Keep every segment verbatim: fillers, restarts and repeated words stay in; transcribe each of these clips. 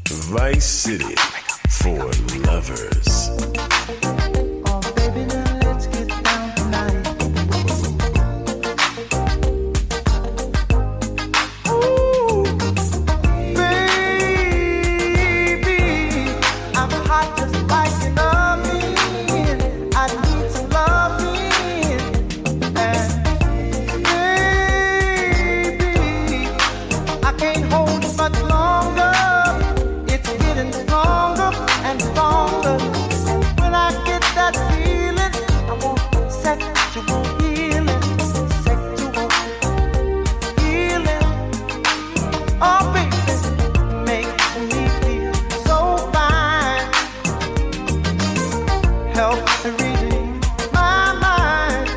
Vice City for lovers. Oh, baby, now let's get down tonight. Ooh, baby, I'm hot just like an oven. I need some loving. And baby, I can't hold it much longer. It's getting stronger and stronger. When I get that feeling, I want sexual healing, sexual healing. Oh, baby, makes me feel so fine. Helps to relieve my mind.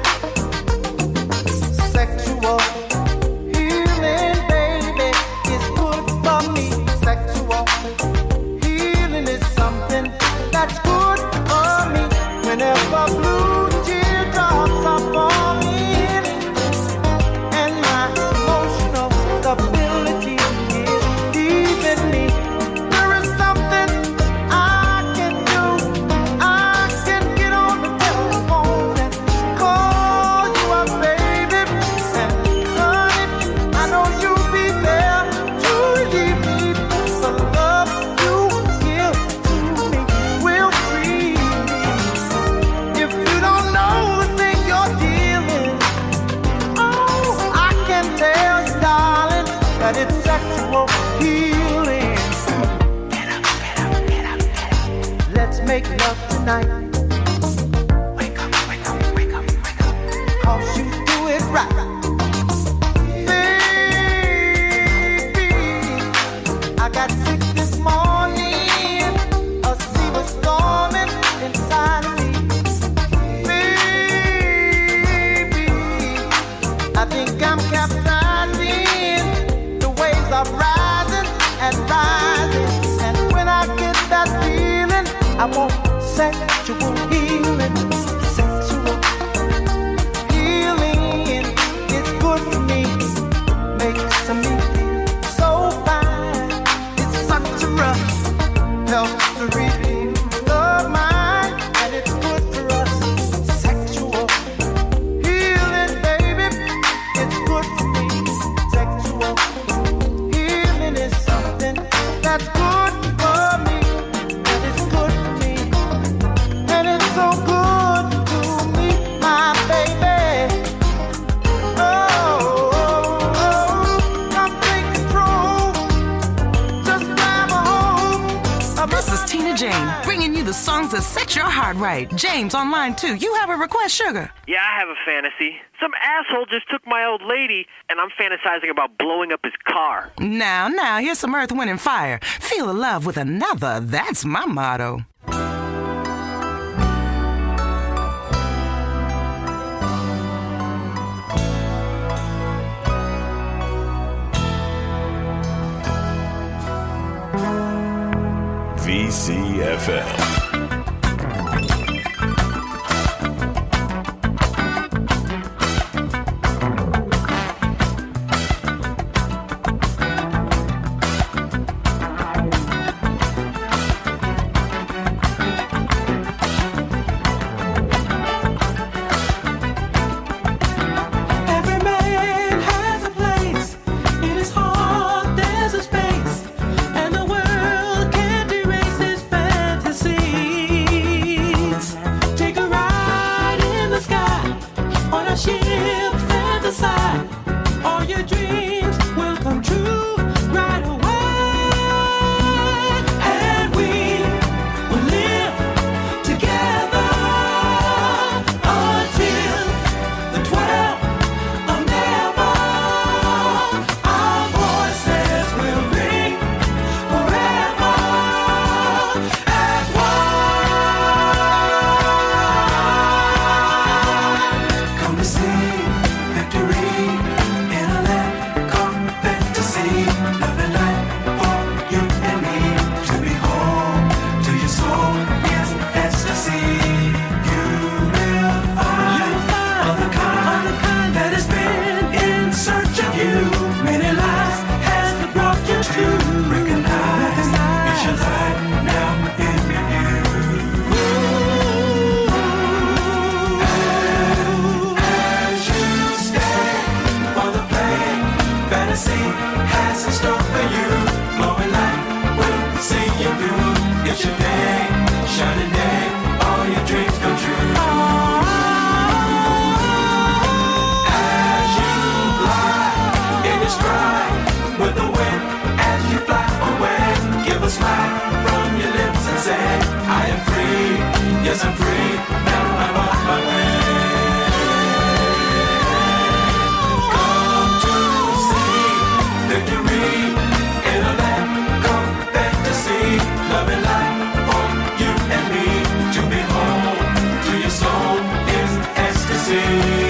Sexual healing, baby, is good for me. Sexual healing is something that's good for me. Whenever blue teardrops are falling and my emotional stability is leaving me, there is something I can do. I can get on the telephone and call you up, baby. And honey, I know you'll be there to relieve me. The love you give to me will free me. If you don't know the thing you're dealing, oh, I can tell you, darling, that it's sexual healing. Let's make love tonight. Wake up, wake up, wake up, wake up. 'Cause you do it right. Baby, I got sick this morning. A sea was storming inside of me. Baby, I think I'm capsizing. The waves are rising and rising. And when I get that feeling, I want sexual healing. Sexual healing is good for me. Makes me feel so fine. It's such a rush. Helps to relieve the mind. And it's good for us. Sexual healing, baby. It's good for me. Sexual healing is something that's good for me. And it's good for me. And it's so good to me, my baby. Oh, come take control. Just grab a hold of This is Tina Jane, bringing you the songs that set your heart right. James online too. You have a request, Sugar? Yeah, I have a fantasy. Some asshole just took my old lady, and I'm fantasizing about blowing up his car. Now, now, here's some Earth, Wind, and Fire. Feel the love with another. That's my motto. V C F L. Every man has a place. In his heart there's a space. And the world can't erase his fantasy. Tennessee has in store for you. Flowing light will see you through. It's your day, shining day, all your dreams come true. As you fly in your stride with the wind, as you fly away, give a smile from your lips and say, I am free, yes I'm free, now I'm on my way. Come to see victory in a land called fantasy. Love and light for you and me to behold. To your soul is ecstasy.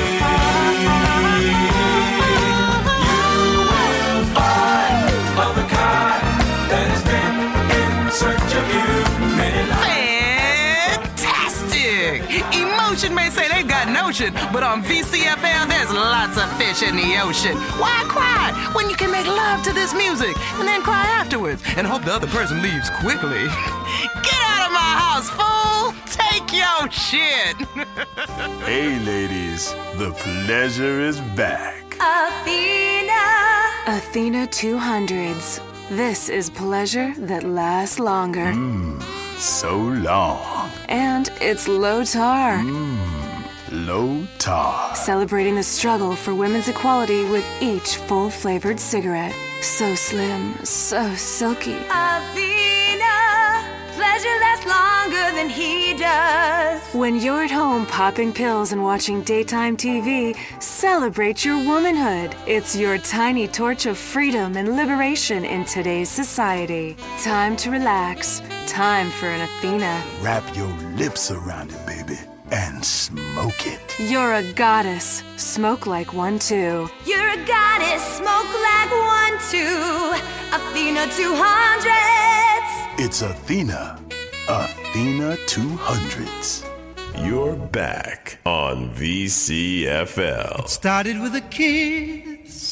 Emotion may say they've got notion, but on V C F L there's lots of fish in the ocean. Why cry when you can make love to this music and then cry afterwards and hope the other person leaves quickly? Get out of my house, fool! Take your shit! Hey, ladies, the pleasure is back. Athena. Athena two hundreds. This is pleasure that lasts longer. Mmm, so long. And it's low tar. Mmm, low tar. Celebrating the struggle for women's equality with each full-flavored cigarette. So slim, so silky. Athena, pleasure lasts longer than he does. When you're at home popping pills and watching daytime T V, celebrate your womanhood. It's your tiny torch of freedom and liberation in today's society. Time to relax. Time for an Athena. Wrap your lips around it, baby, and smoke it. You're a goddess. Smoke like one too. You're a goddess. Smoke like one too. Athena two hundreds. It's Athena. Athena two hundreds. You're back on V C F L. It started with a kiss.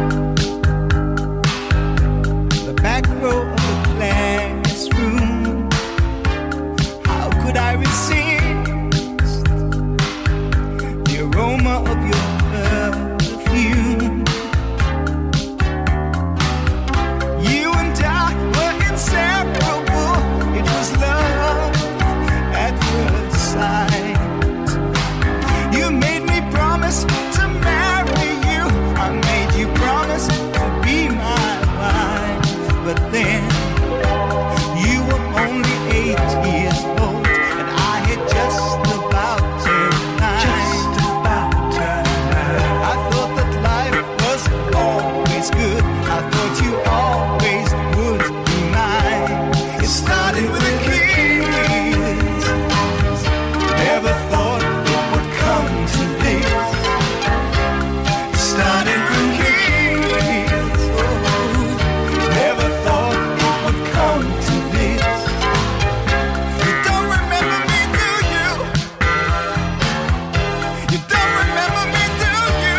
The back row of the classroom. How could I resist the aroma of your perfume? You and I were inseparable. It was love at first sight. You made me promise to marry you. I made you promise to be my wife. But then you were only eight years old, and I had just about turned nine. Just about turned nine. I thought that life was always good. I thought you always would be mine. It started with a kiss. Never thought it would come to this. It started with a kiss. Oh, never thought it would come to this. You don't remember me, do you? You don't remember me, do you?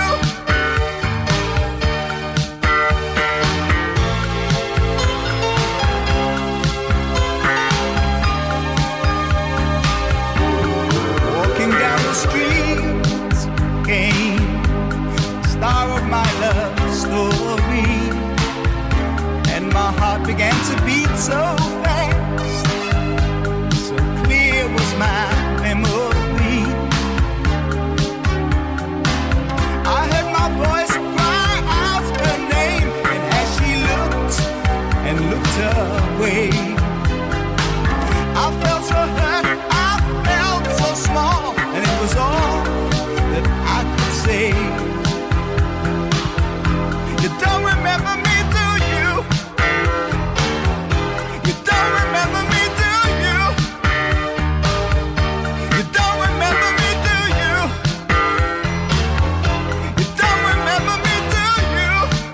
Walking down the streets came the star of my love story, and my heart began to beat so fast. So clear was my memory. I heard my voice cry out her name, and as she looked and looked away, I felt so hurt, I felt so small, and it was all that I could say. You don't remember me, do you? You don't remember me, do you? You don't remember me, do you? You don't remember me, do you?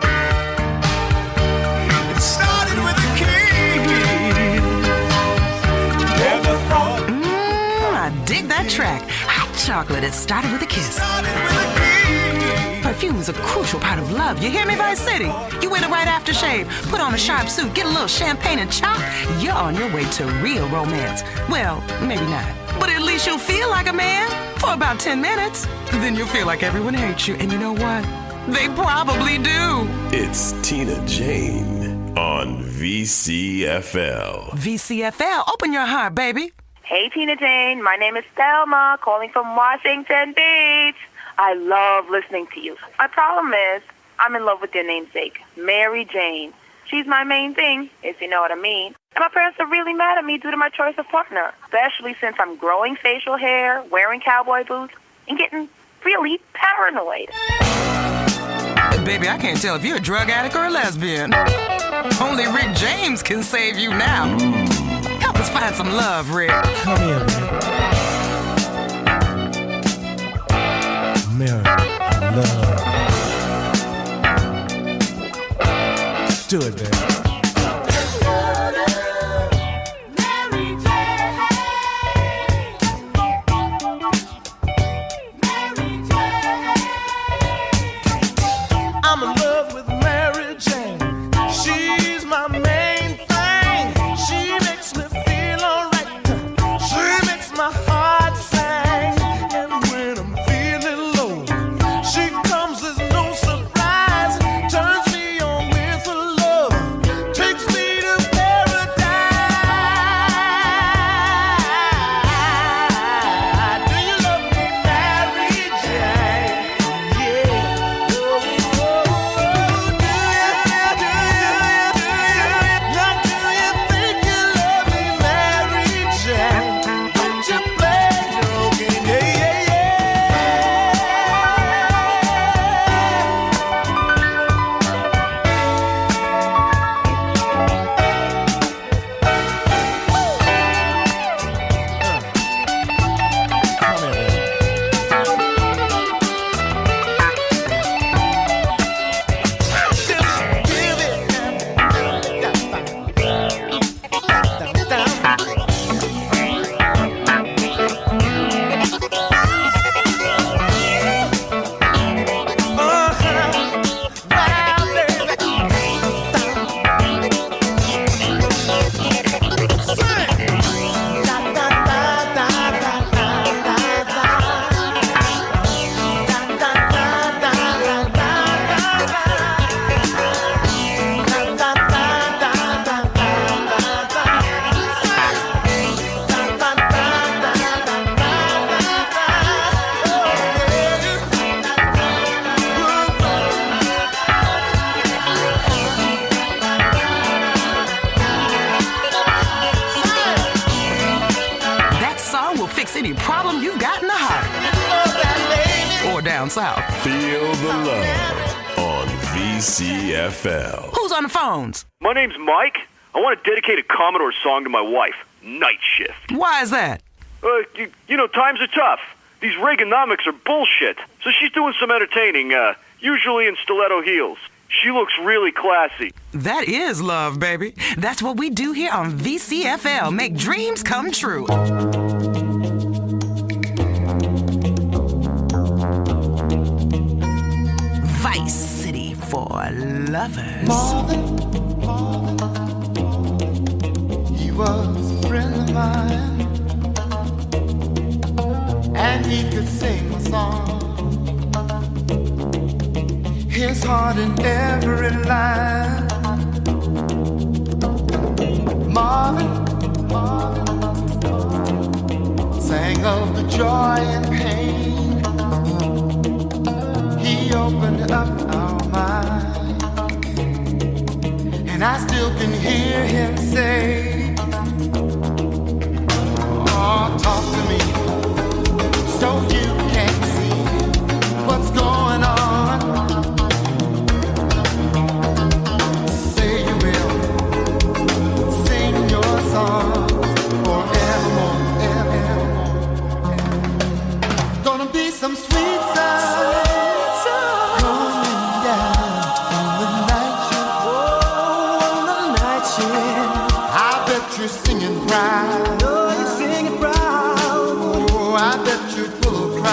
It started with a kiss. Never thought. Mmm, I dig that track. Hot chocolate. It started with a kiss. Started with a kiss. Perfume is a crucial part of love. You hear me, Vice City? You wear the right aftershave, put on a sharp suit, get a little champagne and chalk. You're on your way to real romance. Well, maybe not. But at least you'll feel like a man for about ten minutes. Then you'll feel like everyone hates you. And you know what? They probably do. It's Tina Jane on V C F L. V C F L, open your heart, baby. Hey, Tina Jane. My name is Thelma, calling from Washington Beach. I love listening to you. My problem is I'm in love with your namesake, Mary Jane. She's my main thing, if you know what I mean. And my parents are really mad at me due to my choice of partner, especially since I'm growing facial hair, wearing cowboy boots, and getting really paranoid. Baby, I can't tell if you're a drug addict or a lesbian. Only Rick James can save you now. Help us find some love, Rick. Come here, baby. Mary, I love. Do it, baby. South. Feel the love on V C F L. Who's on the phones? My name's Mike. I want to dedicate a Commodore song to my wife, Night Shift. Why is that? Uh, you, you know, times are tough. These Reaganomics are bullshit. So she's doing some entertaining, uh, usually in stiletto heels. She looks really classy. That is love, baby. That's what we do here on V C F L. Make dreams come true. Vice City for lovers. Marvin, Marvin, he was a friend of mine, and he could sing a song. His heart in every line. Marvin, Marvin, sang of the joy and pain. He opened up our mind, and I still can hear him say, oh, talk to me, so you can see what's going on. Say you will sing your songs forevermore, evermore. Gonna be some sweet sound. Singing proud, oh, you're singing proud. Oh, I bet you're full of pride.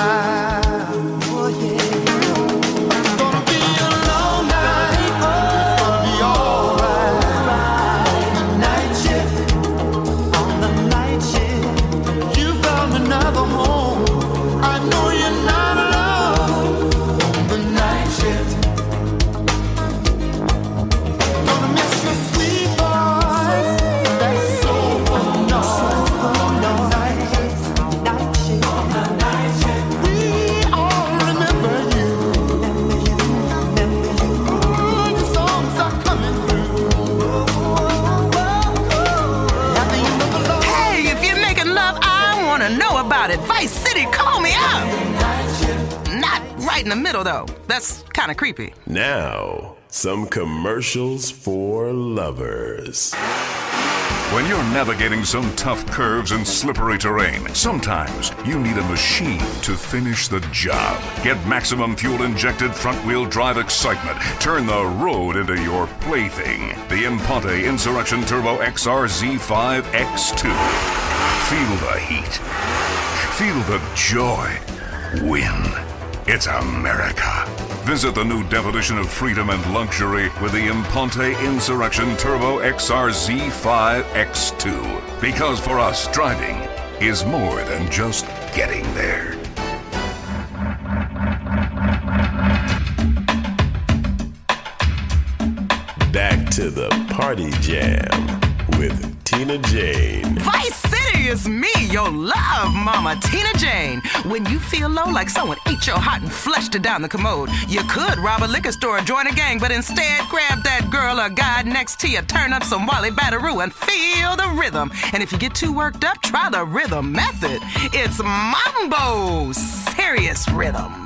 right in the middle, though. That's kind of creepy. Now, some commercials for lovers. When you're navigating some tough curves and slippery terrain, sometimes you need a machine to finish the job. Get maximum fuel-injected front-wheel drive excitement. Turn the road into your plaything. The Imponte Insurrection Turbo X R Z five X two. Feel the heat. Feel the joy. Win. It's America. Visit the new definition of freedom and luxury with the Imponte Insurrection Turbo X R Z five X two. Because for us, driving is more than just getting there. Back to the Party Jam with Tina Jane. Vice City is me, your love mama, Tina Jane. When you feel low like someone ate your heart and flushed it down the commode, you could rob a liquor store or join a gang, but instead grab that girl or guy next to you, turn up some Wally Batteroo and feel the rhythm. And if you get too worked up, try the rhythm method. It's mambo, serious rhythm.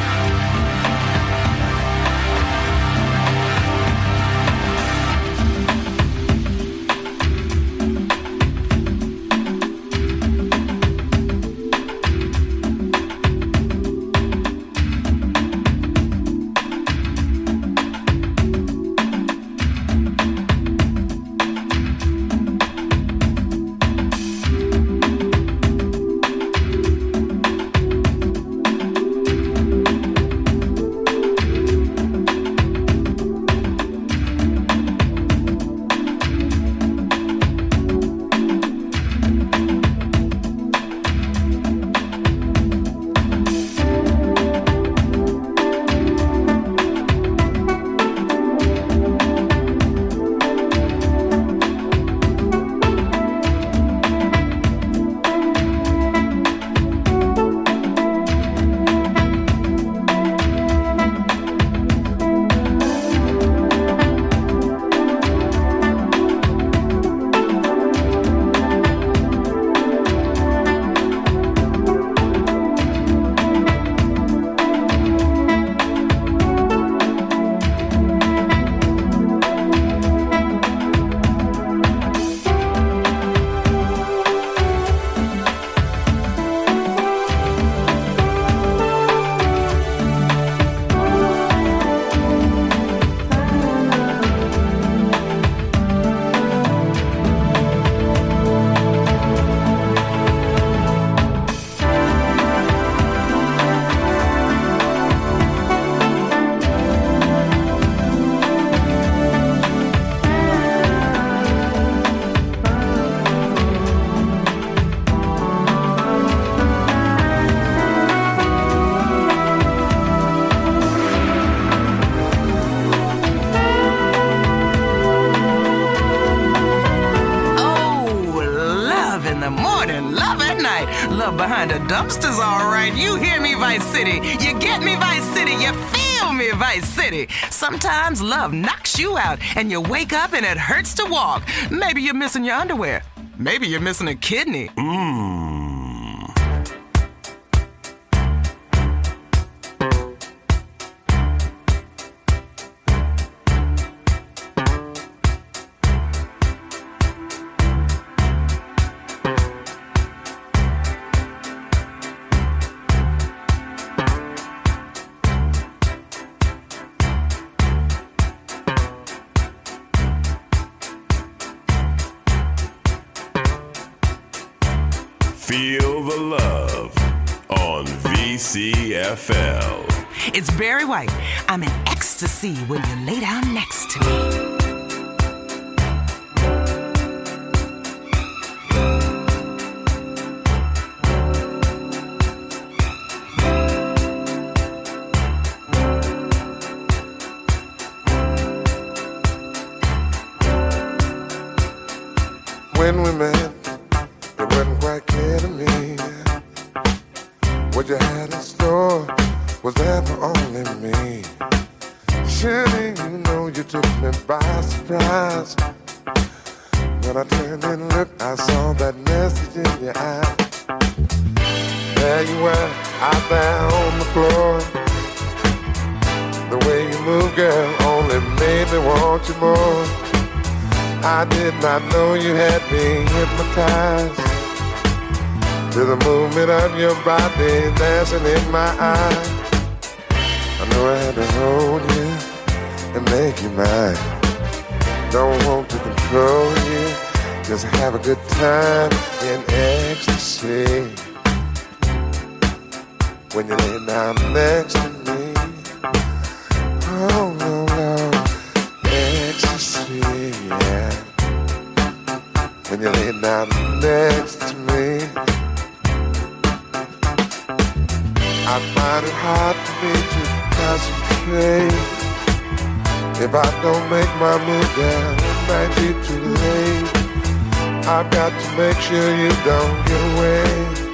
Behind the dumpsters, all right. You hear me, Vice City. You get me, Vice City. You feel me, Vice City. Sometimes love knocks you out and you wake up and it hurts to walk. Maybe you're missing your underwear. Maybe you're missing a kidney. Mmm. Feel the love on V C F L. It's Barry White. I'm in ecstasy when you lay down next to me. When we met, it wasn't quite clear to me what you had in store was there for only me. Surely you know you took me by surprise. When I turned and looked, I saw that message in your eye. There you were, out there on the floor, The way you move, girl, only made me want you more. I did not know you had me hypnotized to the movement of your body dancing in my eyes. I knew I had to hold you and make you mine. Don't want to control you, just have a good time in ecstasy. When you lay down next to me, oh no, no, ecstasy, yeah. When you lay down next to me, I find it hard for me to concentrate. If I don't make my move, girl, it might be too late. I've got to make sure you don't get away.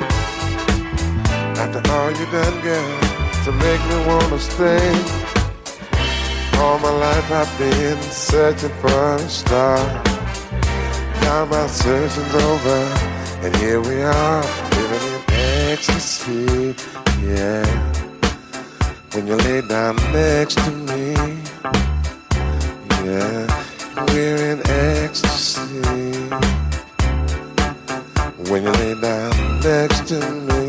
After all you done, girl, to make me wanna stay. All my life I've been searching for a star. Now my searching's over, and here we are, living in ecstasy, yeah. When you lay down next to me, yeah, we're in ecstasy. When you lay down next to me,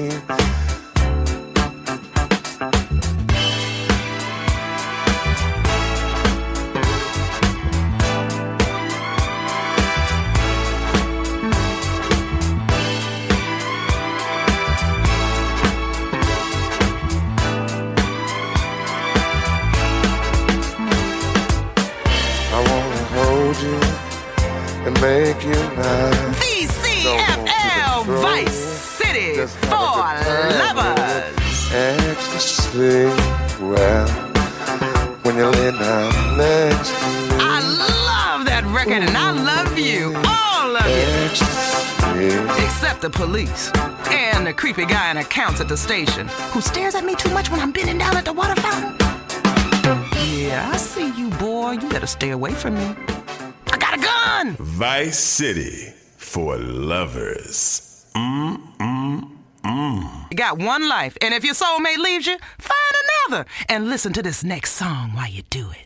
make you mine. V C F L Vice City for lovers. Ecstasy, well, when you lay down next to me. I love that record and I love you, all of you. Ecstasy. Except the police and the creepy guy in accounts at the station who stares at me too much when I'm bending down at the water fountain. Yeah, I see you, boy. You better stay away from me. I got a gun! Vice City for lovers. Mm, mm, mm. You got one life, and if your soulmate leaves you, find another. And listen to this next song while you do it.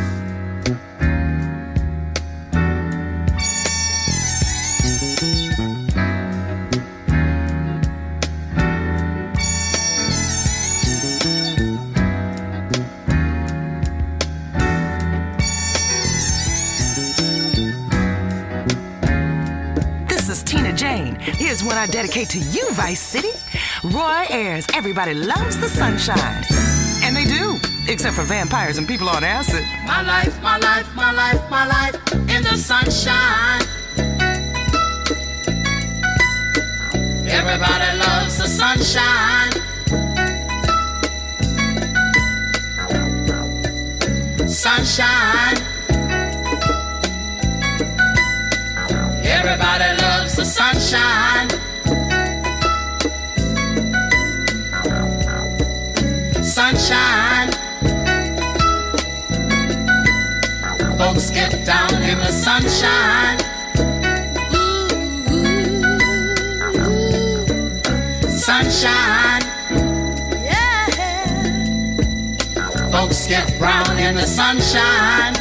Here's one I dedicate to you, Vice City. Roy Ayers, everybody loves the sunshine. And they do, except for vampires and people on acid. My life, my life, my life, my life in the sunshine. Everybody loves the sunshine. Sunshine. Everybody loves the sunshine. Sunshine. Folks get down in the sunshine. Sunshine. Yeah. Folks get brown in the sunshine.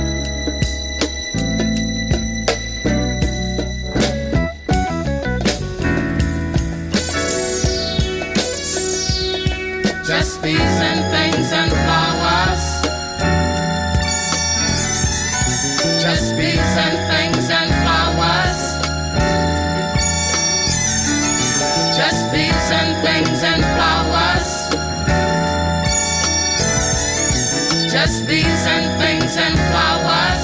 Just bees and things and flowers. Just bees and things and flowers. Just bees and things and flowers. Just bees and things and flowers.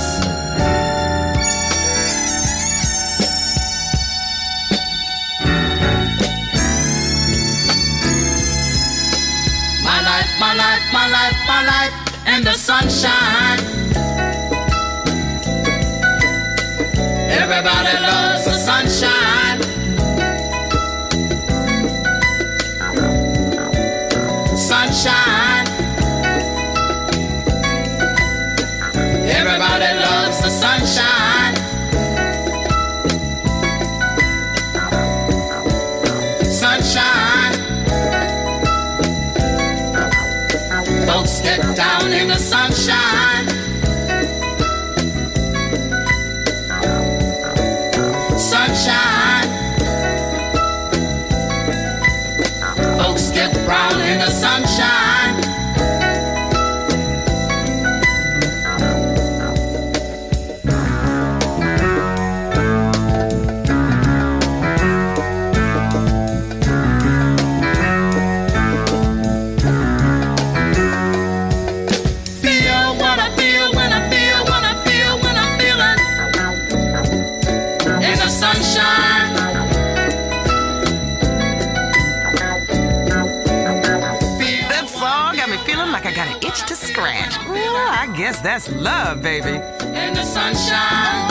My life, my life, my life, my life in the sunshine. Everybody loves the sunshine. Sunshine. Everybody loves the sunshine. Sunshine. Folks get down in sunshine. Sunshine. Folks get brown in the sunshine. To scratch. Well, I guess that's love, baby. In the sunshine.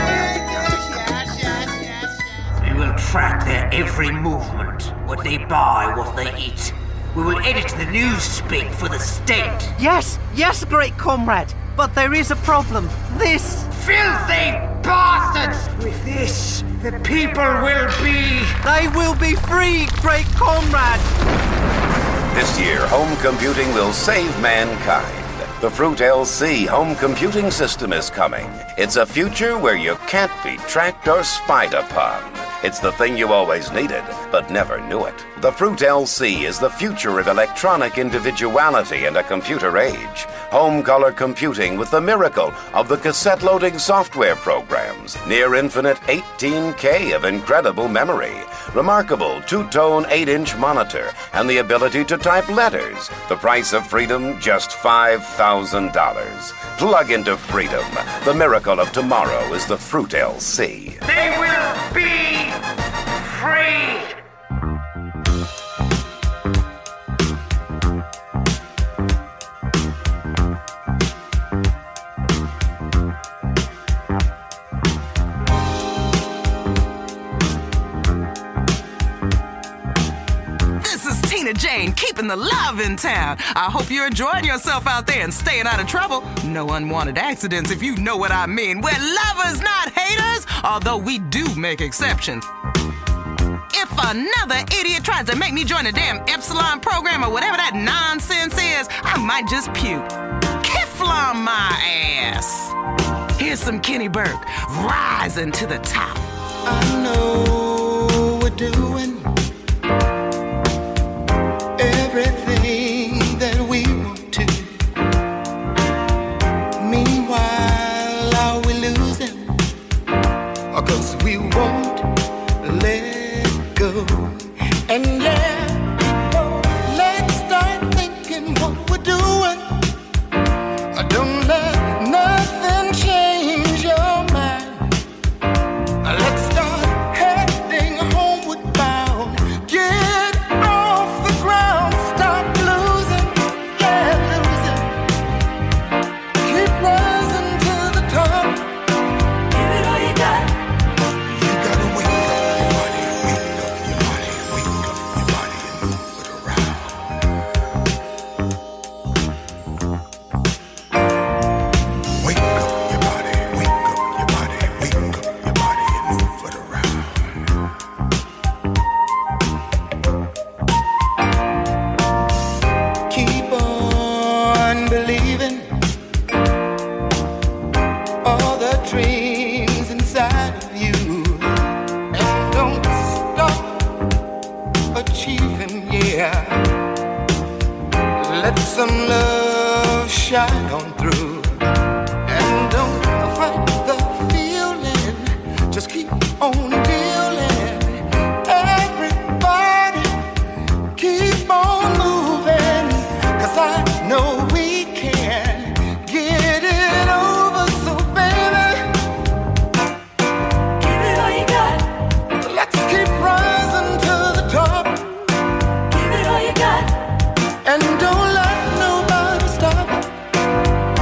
We will track their every movement, what they buy, what they eat. We will edit the news speak for the state. Yes, yes, great comrade. But there is a problem. This filthy bastards! With this, the people will be... They will be free, great comrade! This year, home computing will save mankind. The Fruit L C home computing system is coming. It's a future where you can't be tracked or spied upon. It's the thing you always needed, but never knew it. The Fruit L C is the future of electronic individuality in a computer age. Home color computing with the miracle of the cassette loading software programs. Near infinite eighteen K of incredible memory. Remarkable two-tone eight-inch monitor and the ability to type letters. The price of freedom, just five thousand dollars. Plug into freedom. The miracle of tomorrow is the Fruit L C. They will be free. Jane, keeping the love in town. I hope you're enjoying yourself out there and staying out of trouble. No unwanted accidents, if you know what I mean. We're lovers, not haters, although we do make exceptions. If another idiot tries to make me join the damn Epsilon program or whatever that nonsense is, I might just puke. Kiflon my ass. Here's some Kenny Burke, rising to the top. I know we're doing everything that we want to. Meanwhile, are we losing? Because we won't let go. And yeah, let's start thinking what we're doing. Don't let nothing change your mind. Let's start heading homeward bound. Get off the ground. Stop losing, yeah, losing. Keep rising to the top. Give it all you got. You gotta wake up your body, wake up your body, wake up your body and move it around. Wake up your body, wake up your body, wake up your body and move it around. Keep on believing all the dreams inside of you, and don't stop achieving, yeah. Let some love shine on through, and don't fight the feeling, just keep on dealing. Everybody keep on moving, 'cause I know we can get it over, so baby, give it all you got. Let's keep rising to the top. Give it all you got. And don't let nobody stop.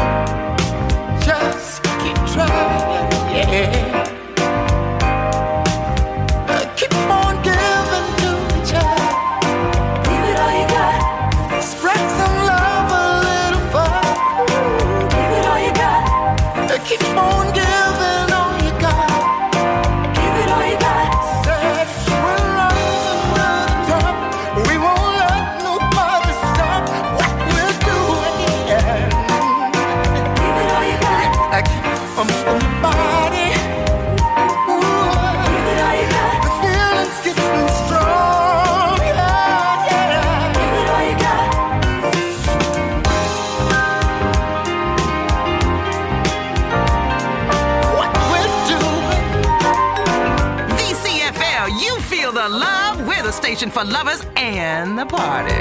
of love. We're the station for lovers and the party.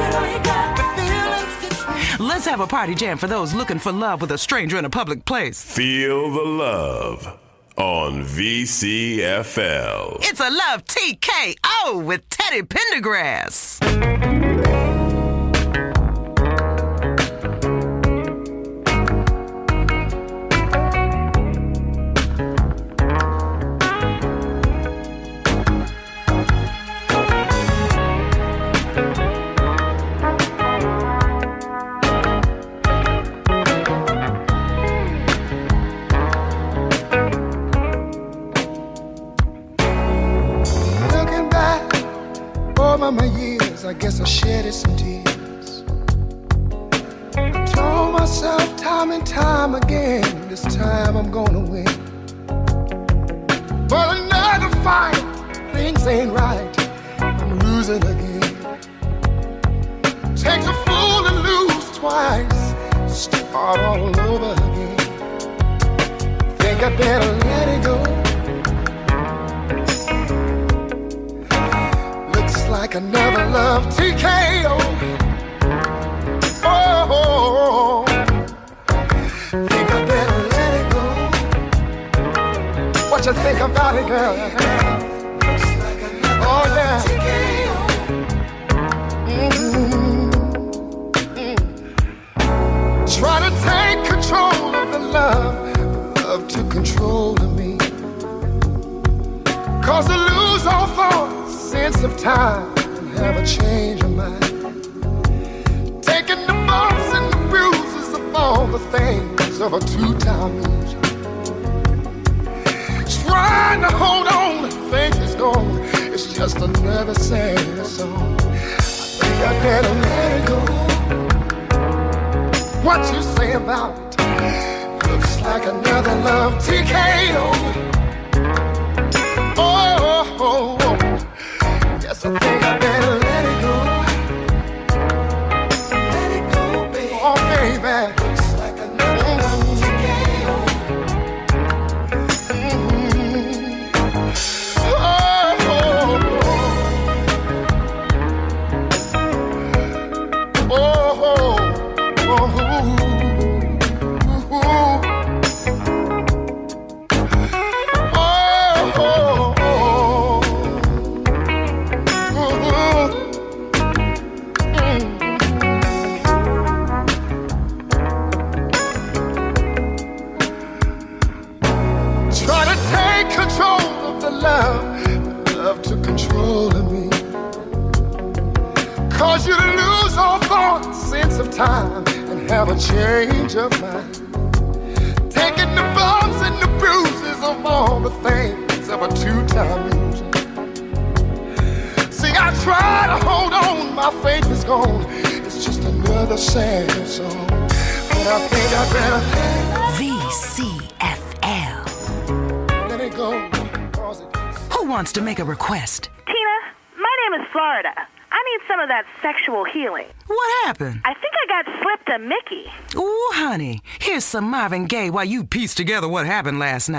Let's have a party jam for those looking for love with a stranger in a public place. Feel the love on V C F L. It's a Love T K O with Teddy Pendergrass. My years, I guess I shedded some tears. I told myself time and time again, this time I'm gonna win. But another fight, things ain't right, I'm losing again. Takes a fool to lose twice, start all over again. Think I better let it go. Like another love T K O. Oh, oh, oh. Think I better let it go. What you think about it, girl? Oh, yeah. Mm-hmm. Mm-hmm. Try to take control of the love, love to control of me. Cause I lose all thoughts, sense of time, and have a change of mind. Taking the bumps and the bruises of all the things of a two-time loser. Trying to hold on, faith is gone. It's just another sad song. I think I better let it go. What you say about it? Looks like another love T K O. Oh, oh, oh, oh. Yes, I think I better let it go. Let it go, baby. Oh, baby. Looks like another love T K O. Mm-hmm. Oh, oh, oh. Oh, oh, oh. Love, love to control of me. Cause you to lose all thought, sense of time, and have a change of mind. Taking the bumps and the bruises of all the things of a two-time loser. See, I try to hold on, my faith is gone. It's just another sad song. But I think I better V C F L. Let it go. Who wants to make a request? Tina, my name is Florida. I need some of that sexual healing. What happened? I think I got slipped a Mickey. Ooh, honey, here's some Marvin Gaye while you piece together what happened last night.